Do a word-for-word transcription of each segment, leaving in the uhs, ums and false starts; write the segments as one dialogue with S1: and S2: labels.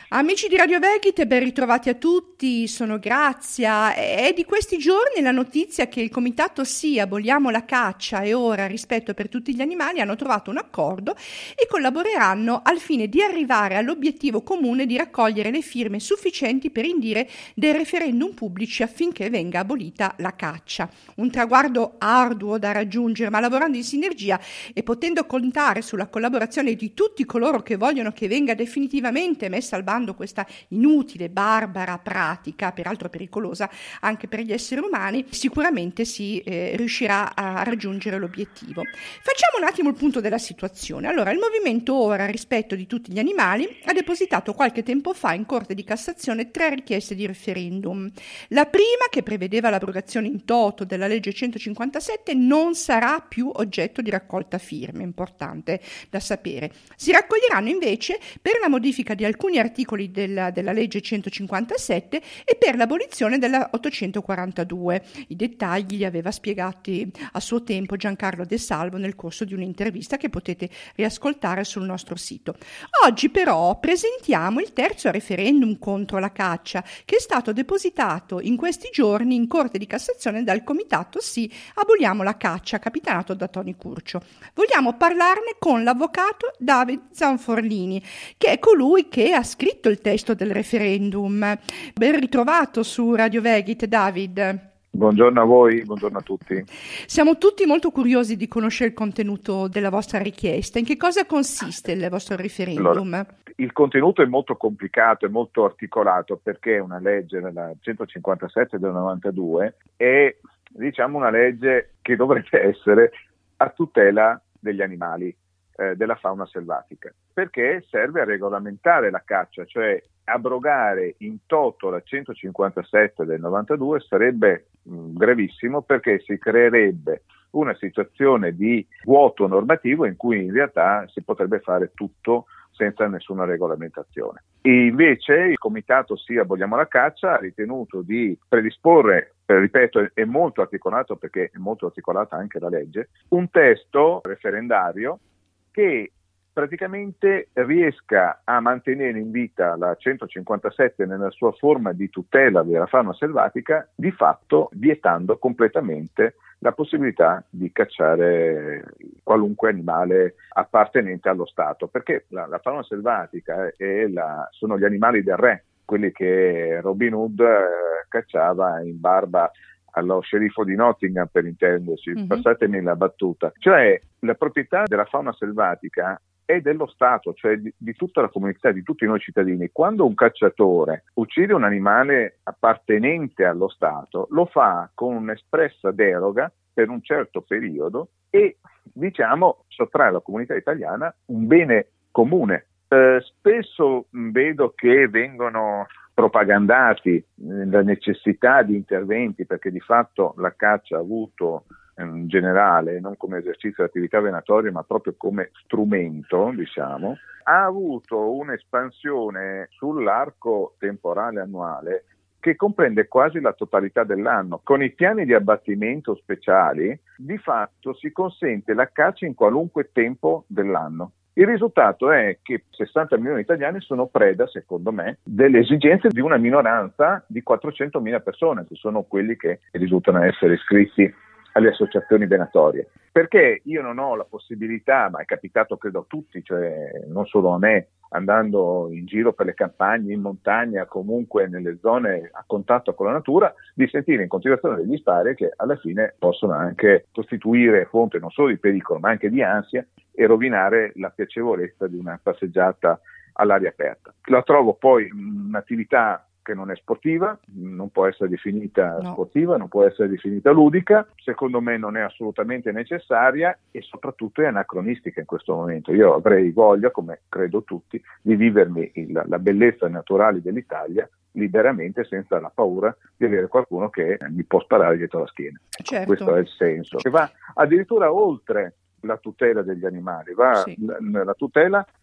S1: Amici di Radio Vegite, ben ritrovati a tutti, sono Grazia. È di questi giorni la notizia che il comitato Sì, aboliamo la caccia e ora rispetto per tutti gli animali hanno trovato un accordo e collaboreranno al fine di arrivare all'obiettivo comune di raccogliere le firme sufficienti per indire dei referendum pubblici affinché venga abolita la caccia. Un traguardo arduo da raggiungere, ma lavorando in sinergia e potendo contare sulla collaborazione di tutti coloro che vogliono che venga definitivamente messa al bando questa inutile, barbara pratica, peraltro pericolosa anche per gli esseri umani, sicuramente si eh, riuscirà a raggiungere l'obiettivo. Facciamo un attimo il punto della situazione. Allora, il movimento Ora rispetto di tutti gli animali ha depositato qualche tempo fa in Corte di Cassazione tre richieste di referendum. La prima, che prevedeva l'abrogazione in toto della legge centocinquantasette, non sarà più oggetto di raccolta firme, importante da sapere. Si raccoglieranno invece per la modifica di alcuni articoli della, della legge centocinquantasette e per l'abolizione della ottocentoquarantadue. I dettagli li aveva spiegati a suo tempo Giancarlo De Salvo nel corso di un'intervista che potete riascoltare sul nostro sito. Oggi però presentiamo il terzo referendum contro la caccia, che è stato depositato in questi giorni in Corte di Cassazione dal comitato Sì, aboliamo la caccia, capitanato da Toni Curcio. Vogliamo parlarne con l'avvocato David Zanforlini, che è colui che ha scritto il testo del referendum. Ben ritrovato su Radio Vegite, David.
S2: Buongiorno a voi, buongiorno a tutti.
S1: Siamo tutti molto curiosi di conoscere il contenuto della vostra richiesta. In che cosa consiste il vostro referendum?
S2: Allora, il contenuto è molto complicato, è molto articolato, perché è una legge, la centocinquantasette del novantadue, è diciamo una legge che dovrebbe essere a tutela degli animali, eh, della fauna selvatica, perché serve a regolamentare la caccia, cioè abrogare in toto la centocinquantasette del novantadue sarebbe mh, gravissimo, perché si creerebbe una situazione di vuoto normativo in cui in realtà si potrebbe fare tutto senza nessuna regolamentazione. E invece il comitato Sì, aboliamo la caccia ha ritenuto di predisporre, eh, ripeto, è molto articolato perché è molto articolata anche la legge, un testo referendario che praticamente riesca a mantenere in vita la centocinquantasette nella sua forma di tutela della fauna selvatica, di fatto vietando completamente la possibilità di cacciare qualunque animale appartenente allo Stato, perché la, la fauna selvatica è la, sono gli animali del re, quelli che Robin Hood eh, cacciava in barba allo sceriffo di Nottingham, per intenderci, mm-hmm. Passatemi la battuta. Cioè la proprietà della fauna selvatica è dello Stato, cioè di, di tutta la comunità, di tutti noi cittadini. Quando un cacciatore uccide un animale appartenente allo Stato, lo fa con un'espressa deroga per un certo periodo e, diciamo, sottrae alla comunità italiana un bene comune. Eh, spesso mh, vedo che vengono propagandati la necessità di interventi, perché di fatto la caccia ha avuto in generale, non come esercizio di attività venatoria ma proprio come strumento, diciamo, ha avuto un'espansione sull'arco temporale annuale che comprende quasi la totalità dell'anno. Con i piani di abbattimento speciali di fatto si consente la caccia in qualunque tempo dell'anno. Il risultato è che sessanta milioni di italiani sono preda, secondo me, delle esigenze di una minoranza di quattrocentomila persone, che sono quelli che risultano essere iscritti alle associazioni venatorie. Perché io non ho la possibilità, ma è capitato credo a tutti, cioè non solo a me, andando in giro per le campagne, in montagna, comunque nelle zone a contatto con la natura, di sentire in continuazione degli spari che alla fine possono anche costituire fonte non solo di pericolo ma anche di ansia e rovinare la piacevolezza di una passeggiata all'aria aperta. La trovo poi un'attività che non è sportiva, non può essere definita no. sportiva, non può essere definita ludica, secondo me non è assolutamente necessaria e soprattutto è anacronistica in questo momento. Io avrei voglia, come credo tutti, di vivermi il, la bellezza naturale dell'Italia liberamente, senza la paura di avere qualcuno che mi può sparare dietro la schiena.
S1: Certo.
S2: Questo è il senso. Che va addirittura oltre la tutela degli animali, va
S1: sì.
S2: la, la tutela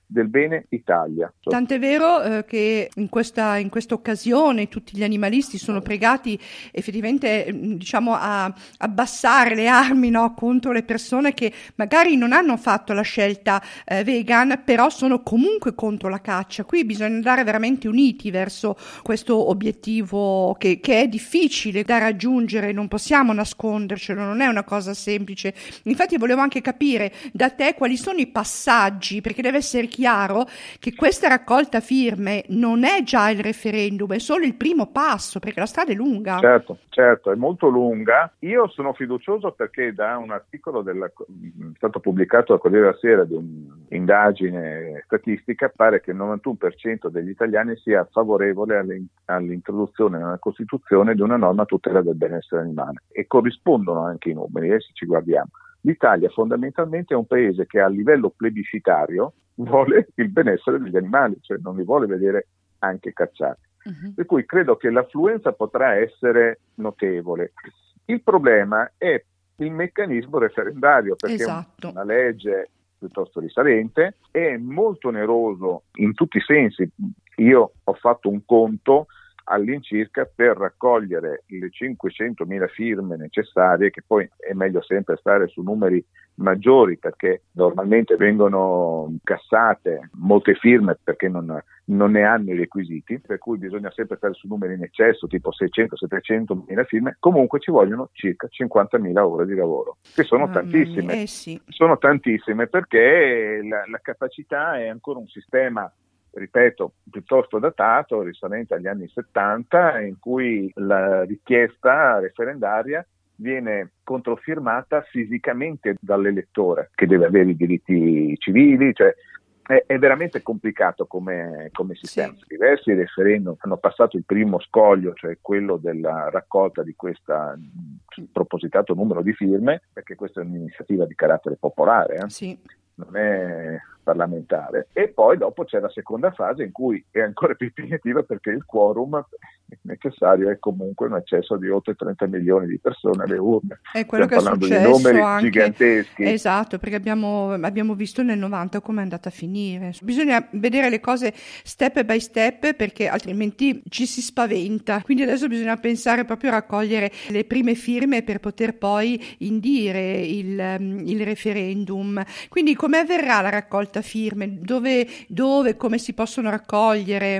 S2: del bene Italia.
S1: Tant'è vero eh, che in questa, in questa occasione tutti gli animalisti sono pregati effettivamente diciamo a abbassare le armi, no, contro le persone che magari non hanno fatto la scelta eh, vegan, però sono comunque contro la caccia. Qui bisogna andare veramente uniti verso questo obiettivo che, che è difficile da raggiungere, non possiamo nascondercelo, non è una cosa semplice. Infatti volevo anche capire da te quali sono i passaggi, perché deve essere chiaro che questa raccolta firme non è già il referendum, è solo il primo passo, perché la strada è lunga.
S2: Certo, certo, è molto lunga. Io sono fiducioso perché da un articolo della, stato pubblicato al Corriere della Sera di un'indagine statistica pare che il novantuno per cento degli italiani sia favorevole all'introduzione nella Costituzione di una norma a tutela del benessere animale, e corrispondono anche i numeri, eh, se ci guardiamo. L'Italia fondamentalmente è un paese che a livello plebiscitario vuole il benessere degli animali, cioè non li vuole vedere anche cacciati. Uh-huh. Per cui credo che l'affluenza potrà essere notevole. Il problema è il meccanismo referendario, perché esatto. è una legge piuttosto risalente, è molto oneroso in tutti i sensi. Io ho fatto un conto all'incirca per raccogliere le cinquecentomila firme necessarie, che poi è meglio sempre stare su numeri maggiori perché normalmente vengono cassate molte firme perché non, non ne hanno i requisiti, per cui bisogna sempre stare su numeri in eccesso, tipo seicento settecentomila firme. Comunque ci vogliono circa cinquantamila ore di lavoro, che sono ah, tantissime,
S1: eh sì.
S2: sono tantissime perché la, la capacità è ancora un sistema, ripeto, piuttosto datato, risalente agli anni settanta, in cui la richiesta referendaria viene controfirmata fisicamente dall'elettore, che deve avere i diritti civili, cioè è, è veramente complicato come, come sistema. Sì. Diversi referendum hanno passato il primo scoglio, cioè quello della raccolta di questo propositato numero di firme, perché questa è un'iniziativa di carattere popolare, eh? Sì. Non è parlamentare, e poi dopo c'è la seconda fase in cui è ancora più impegnativa perché il quorum necessario è comunque un accesso di oltre trenta milioni di persone alle urne.
S1: È quello
S2: Stiamo
S1: che è
S2: parlando
S1: successo
S2: di numeri
S1: anche,
S2: giganteschi.
S1: Esatto, perché abbiamo, abbiamo visto nel novanta come è andata a finire. Bisogna vedere le cose step by step perché altrimenti ci si spaventa. Quindi adesso bisogna pensare proprio a raccogliere le prime firme per poter poi indire il, il referendum. Quindi come avverrà la raccolta firme? Dove, dove, come si possono raccogliere?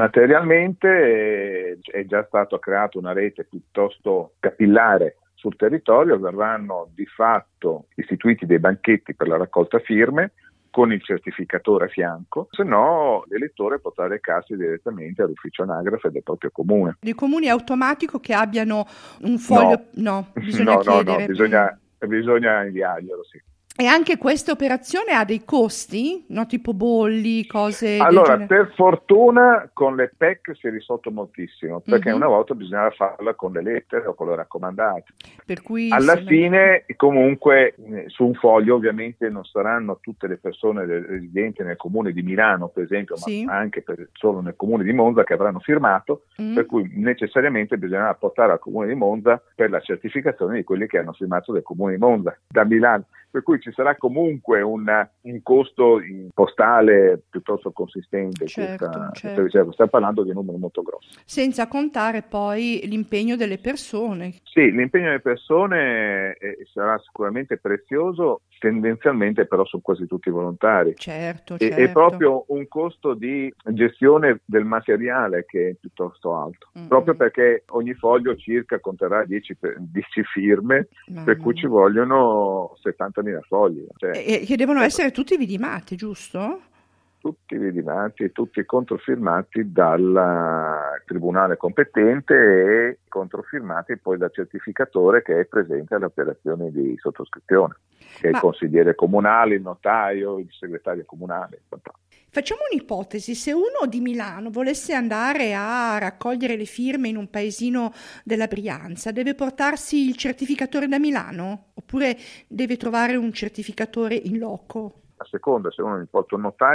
S2: Materialmente è già stato creato una rete piuttosto capillare sul territorio, verranno di fatto istituiti dei banchetti per la raccolta firme con il certificatore a fianco, se no l'elettore potrà recarsi direttamente all'ufficio anagrafe del proprio comune.
S1: Dei comuni automatico che abbiano un foglio? No, no bisogna
S2: no,
S1: chiedere.
S2: No, no, bisogna, bisogna inviarglielo, sì.
S1: E anche questa operazione ha dei costi, no? Tipo bolli, cose
S2: allora
S1: del
S2: per fortuna con le P E C si è risolto moltissimo, perché mm-hmm. una volta bisognava farla con le lettere o con le raccomandate,
S1: per cui
S2: alla fine me... comunque su un foglio ovviamente non saranno tutte le persone residenti nel comune di Milano per esempio, sì. ma anche per, solo nel comune di Monza che avranno firmato, mm. per cui necessariamente bisognava portare al comune di Monza per la certificazione di quelli che hanno firmato del comune di Monza da Milano, per cui ci sarà comunque un, un costo postale piuttosto consistente.
S1: Certo,
S2: questa,
S1: certo.
S2: Questa, stiamo parlando di un numero molto grosso.
S1: Senza contare poi l'impegno delle persone.
S2: Sì, l'impegno delle persone eh, sarà sicuramente prezioso, tendenzialmente però sono quasi tutti volontari.
S1: Certo,
S2: e,
S1: certo.
S2: È proprio un costo di gestione del materiale che è piuttosto alto, mm-hmm. proprio perché ogni foglio circa conterrà dieci, dieci firme, mm-hmm. per cui ci vogliono settantamila fogli. Cioè,
S1: e che devono essere tutti vidimati, giusto?
S2: Tutti vidimati e tutti controfirmati dal tribunale competente e controfirmati poi dal certificatore che è presente alle operazioni di sottoscrizione, che Ma... è il consigliere comunale, il notaio, il segretario comunale.
S1: Facciamo un'ipotesi, se uno di Milano volesse andare a raccogliere le firme in un paesino della Brianza, deve portarsi il certificatore da Milano oppure deve trovare un certificatore in loco?
S2: A seconda, se uno gli porta un notaio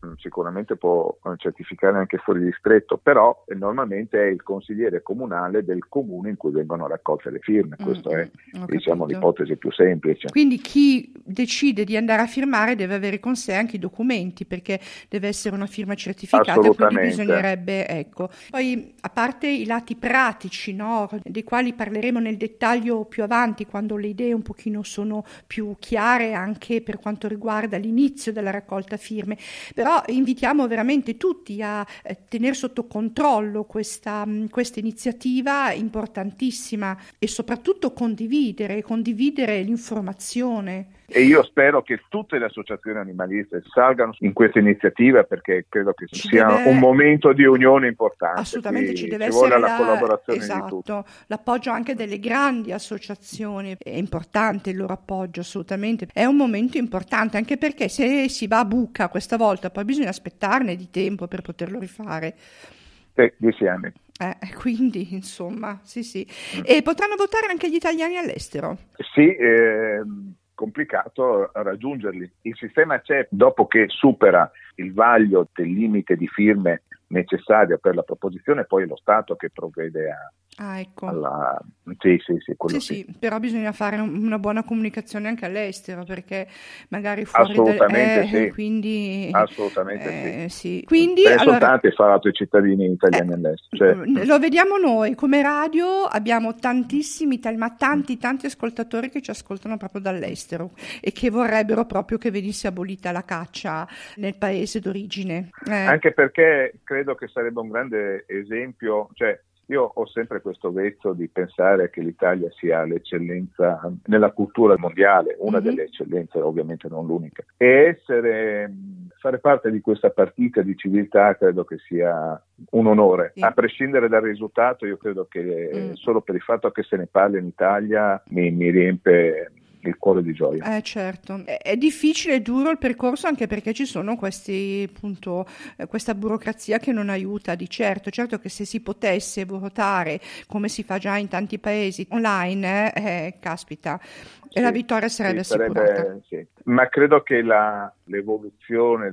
S2: sicuramente può certificare anche fuori distretto, però normalmente è il consigliere comunale del comune in cui vengono raccolte le firme. Questa mm, è diciamo, l'ipotesi più semplice.
S1: Quindi chi decide di andare a firmare deve avere con sé anche i documenti, perché deve essere una firma certificata, quindi bisognerebbe, ecco. Poi, a parte i lati pratici, no, dei quali parleremo nel dettaglio più avanti, quando le idee un pochino sono più chiare anche per quanto riguarda l'inizio della raccolta firme, però invitiamo veramente tutti a eh, tenere sotto controllo questa, questa iniziativa importantissima e soprattutto condividere, condividere l'informazione.
S2: E io spero che tutte le associazioni animaliste salgano in questa iniziativa, perché credo che ci sia deve... un momento di unione importante.
S1: Assolutamente, ci deve
S2: ci
S1: essere
S2: vuole
S1: la...
S2: la collaborazione
S1: esatto,
S2: di tutti.
S1: L'appoggio anche delle grandi associazioni, è importante il loro appoggio, assolutamente. È un momento importante, anche perché se si va a buca questa volta, poi bisogna aspettarne di tempo per poterlo rifare.
S2: Sì, dieci anni.
S1: Eh, quindi, insomma, sì, sì. Mm. E potranno votare anche gli italiani all'estero?
S2: Sì, ehm... complicato raggiungerli. Il sistema c'è, dopo che supera il vaglio del limite di firme necessario per la proposizione, poi è lo Stato che provvede a
S1: Ah, ecco.
S2: alla... Sì, sì, sì, quello
S1: sì,
S2: sì.
S1: sì, però bisogna fare una buona comunicazione anche all'estero, perché magari fuori
S2: assolutamente
S1: dal... eh,
S2: sì.
S1: quindi
S2: assolutamente
S1: eh,
S2: sì.
S1: sì. Quindi
S2: penso
S1: allora...
S2: tanti fatto i cittadini italiani
S1: eh,
S2: all'estero, cioè...
S1: lo vediamo noi come radio, abbiamo tantissimi, ma tanti tanti ascoltatori che ci ascoltano proprio dall'estero e che vorrebbero proprio che venisse abolita la caccia nel paese d'origine, eh.
S2: anche perché credo che sarebbe un grande esempio, cioè io ho sempre questo vezzo di pensare che l'Italia sia l'eccellenza nella cultura mondiale, una mm-hmm. delle eccellenze, ovviamente non l'unica. E essere, fare parte di questa partita di civiltà credo che sia un onore. Sì. A prescindere dal risultato, io credo che mm. solo per il fatto che se ne parli in Italia mi, mi riempie il cuore di gioia.
S1: Eh certo, è, è difficile e duro il percorso, anche perché ci sono questi appunto eh, questa burocrazia che non aiuta di certo. Certo che se si potesse votare come si fa già in tanti paesi online, eh, eh, caspita, sì, e la vittoria sarebbe
S2: sì,
S1: assicurata.
S2: Sarebbe, sì. Ma credo che la, l'evoluzione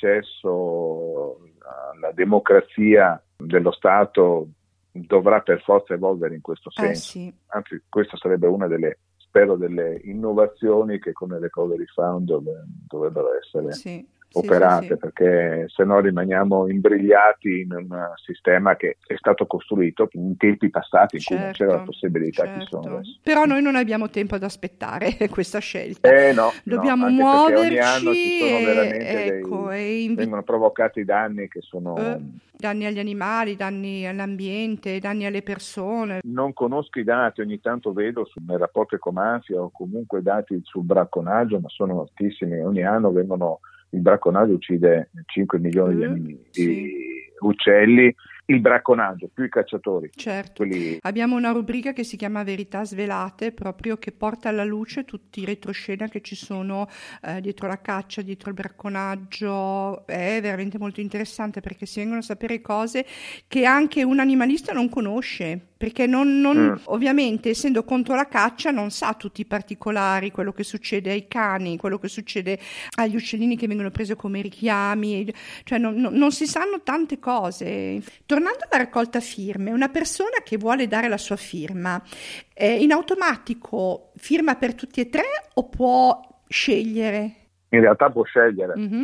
S2: dell'accesso alla democrazia dello Stato dovrà per forza evolvere in questo senso.
S1: Eh sì.
S2: Anzi, questa sarebbe una delle spero delle innovazioni che con il Recovery Fund dov- dovrebbero essere sì, operate, sì, sì, sì. Perché se no rimaniamo imbrigliati in un sistema che è stato costruito in tempi passati in certo, cui non c'era la possibilità certo. che sono adesso.
S1: Però noi non abbiamo tempo ad aspettare questa scelta.
S2: Eh no,
S1: dobbiamo
S2: no,
S1: muoverci.
S2: Ogni anno ci sono
S1: e,
S2: veramente
S1: ecco,
S2: dei,
S1: e invi-
S2: vengono provocati danni che sono
S1: eh, danni agli animali, danni all'ambiente, danni alle persone.
S2: Non conosco i dati, ogni tanto vedo su, nei rapporti Ecomafia o comunque dati sul bracconaggio, ma sono altissimi. Ogni anno vengono, il bracconaggio uccide cinque milioni mm, di, animi, sì. di uccelli. Il bracconaggio, più i cacciatori.
S1: Certo,
S2: quelli...
S1: abbiamo una rubrica che si chiama Verità Svelate, proprio che porta alla luce tutti i retroscena che ci sono eh, dietro la caccia, dietro il bracconaggio. È veramente molto interessante, perché si vengono a sapere cose che anche un animalista non conosce, perché non, non mm. ovviamente, essendo contro la caccia, non sa tutti i particolari, quello che succede ai cani, quello che succede agli uccellini che vengono presi come richiami, cioè non, non, non si sanno tante cose. Tornando alla raccolta firme, una persona che vuole dare la sua firma, eh, in automatico firma per tutti e tre o può scegliere?
S2: In realtà può scegliere,
S1: Mm-hmm.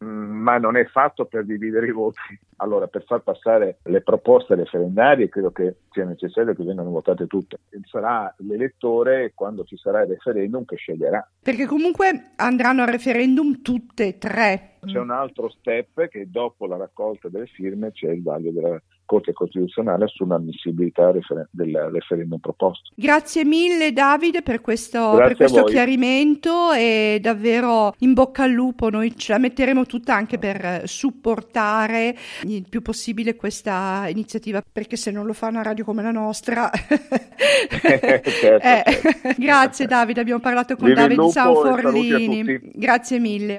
S2: ma non è fatto per dividere i voti. Allora, per far passare le proposte referendarie, credo che sia necessario che vengano votate tutte. Sarà l'elettore, quando ci sarà il referendum, che sceglierà.
S1: Perché comunque andranno al referendum tutte e tre.
S2: C'è un altro step, che dopo la raccolta delle firme c'è il vaglio della Corte Costituzionale sull'ammissibilità refer- del referendum proposto.
S1: Grazie mille Davide per questo, per questo chiarimento, e davvero in bocca al lupo. Noi ce la metteremo tutta anche per supportare il più possibile questa iniziativa, perché se non lo fa una radio come la nostra
S2: certo,
S1: eh,
S2: certo.
S1: Grazie Davide, abbiamo parlato con
S2: Viva
S1: Davide Sanforlini,
S2: e
S1: grazie mille.